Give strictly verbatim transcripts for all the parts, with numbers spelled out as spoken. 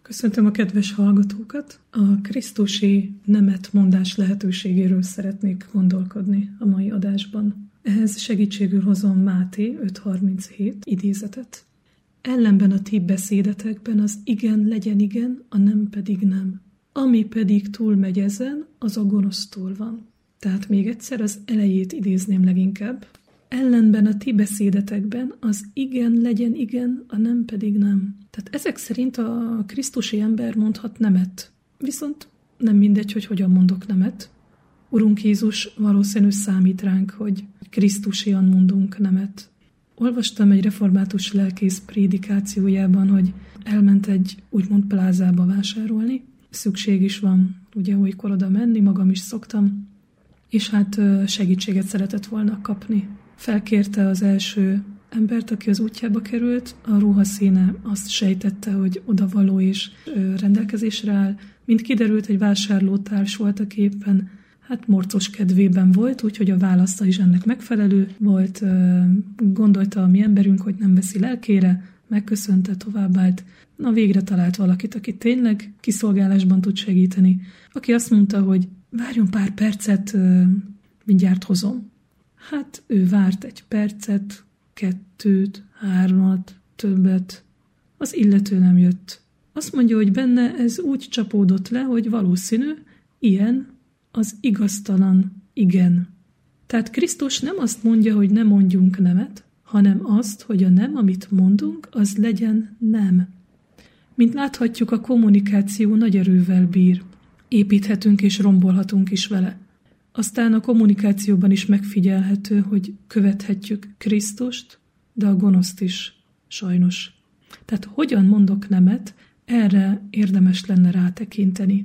Köszöntöm a kedves hallgatókat! A krisztusi nemetmondás lehetőségéről szeretnék gondolkodni a mai adásban. Ehhez segítségül hozom Máté öt harminchét idézetet. Ellenben a ti beszédetekben az igen legyen igen, a nem pedig nem. Ami pedig túlmegy ezen, az a gonosztól van. Tehát még egyszer az elejét idézném leginkább. Ellenben a ti beszédetekben az igen legyen igen, a nem pedig nem. Tehát ezek szerint a krisztusi ember mondhat nemet. Viszont nem mindegy, hogy hogyan mondok nemet. Urunk Jézus valószínű számít ránk, hogy krisztusian mondunk nemet. Olvastam egy református lelkész prédikációjában, hogy elment egy úgymond plázába vásárolni. Szükség is van, ugye olykor oda menni, magam is szoktam. És hát segítséget szeretett volna kapni. Felkérte az első embert, aki az útjába került, a ruhaszíne azt sejtette, hogy odavaló és rendelkezésre áll. Mint kiderült, egy vásárlótárs volt, aki éppen hát morcos kedvében volt, úgyhogy a válasza is ennek megfelelő volt. Gondolta a mi emberünk, hogy nem veszi lelkére, megköszönte, továbbállt. Na végre talált valakit, aki tényleg kiszolgálásban tud segíteni, aki azt mondta, hogy várjon pár percet, mindjárt hozom. Hát ő várt egy percet, kettőt, hármat, többet. Az illető nem jött. Azt mondja, hogy benne ez úgy csapódott le, hogy valószínű, ilyen az igaztalan igen. Tehát Krisztus nem azt mondja, hogy ne mondjunk nemet, hanem azt, hogy a nem, amit mondunk, az legyen nem. Mint láthatjuk, a kommunikáció nagy erővel bír. Építhetünk és rombolhatunk is vele. Aztán a kommunikációban is megfigyelhető, hogy követhetjük Krisztust, de a gonoszt is, sajnos. Tehát hogyan mondok nemet, erre érdemes lenne rátekinteni.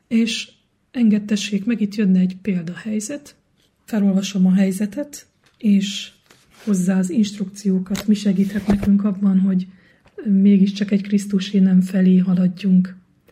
És engedtessék meg, itt jönne egy példahelyzet. Felolvasom a helyzetet, és hozzá az instrukciókat. Mi segíthet nekünk abban, hogy mégiscsak egy krisztusi nem felé haladjunk.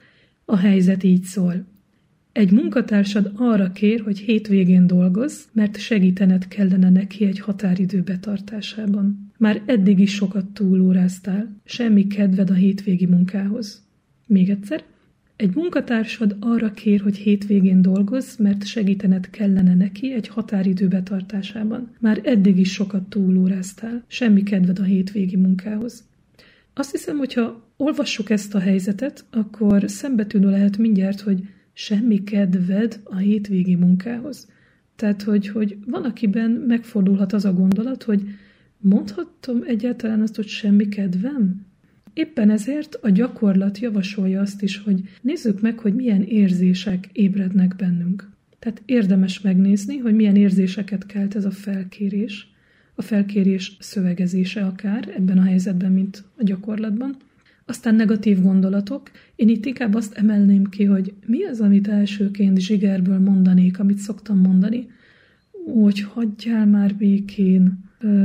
A helyzet így szól. Egy munkatársad arra kér, hogy hétvégén dolgozz, mert segítened kellene neki egy határidő betartásában. Már eddig is sokat túlóráztál, semmi kedved a hétvégi munkához. Még egyszer. Egy munkatársad arra kér, hogy hétvégén dolgozz, mert segítened kellene neki egy határidő betartásában. Már eddig is sokat túlóráztál, semmi kedved a hétvégi munkához. Azt hiszem, hogyha olvassuk ezt a helyzetet, akkor szembetűnő lehet mindjárt, hogy semmi kedved a hétvégi munkához. Tehát, hogy, hogy van, akiben megfordulhat az a gondolat, hogy mondhatom egyáltalán azt, hogy semmi kedvem? Éppen ezért a gyakorlat javasolja azt is, hogy nézzük meg, hogy milyen érzések ébrednek bennünk. Tehát érdemes megnézni, hogy milyen érzéseket kelt ez a felkérés, a felkérés szövegezése akár ebben a helyzetben, mint a gyakorlatban. Aztán negatív gondolatok. Én itt inkább azt emelném ki, hogy mi az, amit elsőként zsigerből mondanék, amit szoktam mondani, hogy hagyjál már békén,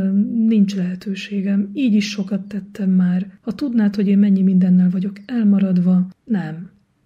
nincs lehetőségem, így is sokat tettem már. Ha tudnád, hogy én mennyi mindennel vagyok elmaradva, nem.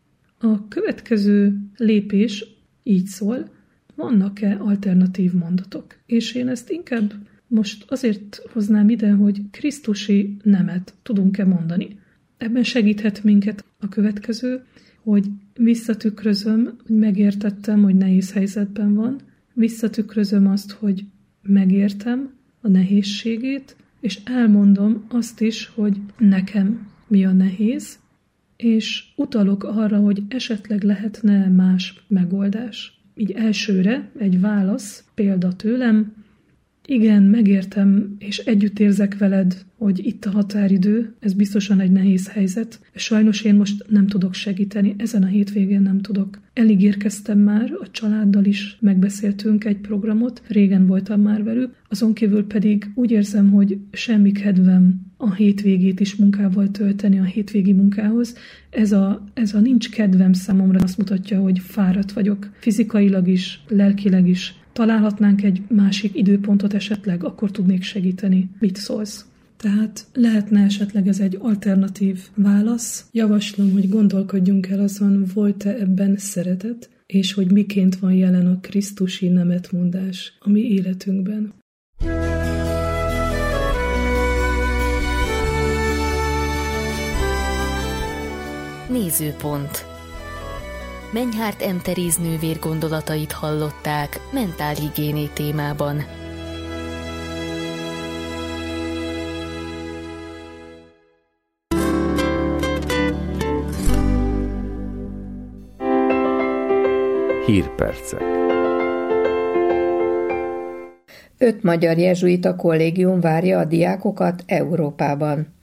A következő lépés így szól, vannak-e alternatív mondatok? És én ezt inkább most azért hoznám ide, hogy krisztusi nemet tudunk-e mondani. Ebben segíthet minket a következő, hogy visszatükrözöm, hogy megértettem, hogy nehéz helyzetben van, visszatükrözöm azt, hogy megértem a nehézségét, és elmondom azt is, hogy nekem mi a nehéz, és utalok arra, hogy esetleg lehetne más megoldás. Így elsőre egy válasz, példa tőlem, igen, megértem, és együtt érzek veled, hogy itt a határidő, ez biztosan egy nehéz helyzet. Sajnos én most nem tudok segíteni, ezen a hétvégén nem tudok. Elígérkeztem már, a családdal is megbeszéltünk egy programot, régen voltam már velük, azon kívül pedig úgy érzem, hogy semmi kedvem a hétvégét is munkával tölteni, a hétvégi munkához. Ez a, ez a nincs kedvem számomra azt mutatja, hogy fáradt vagyok, fizikailag is, lelkileg is. Találhatnánk egy másik időpontot esetleg, akkor tudnék segíteni. Mit szólsz? Tehát lehetne esetleg ez egy alternatív válasz. Javaslom, hogy gondolkodjunk el azon, volt-e ebben szeretet, és hogy miként van jelen a krisztusi nemetmondás a mi életünkben. Nézőpont. Menyhárt M. Teréz nővér gondolatait hallották mentálhigiéné témában. Hírpercek. Öt magyar jezsuita kollégium várja a diákokat Európában.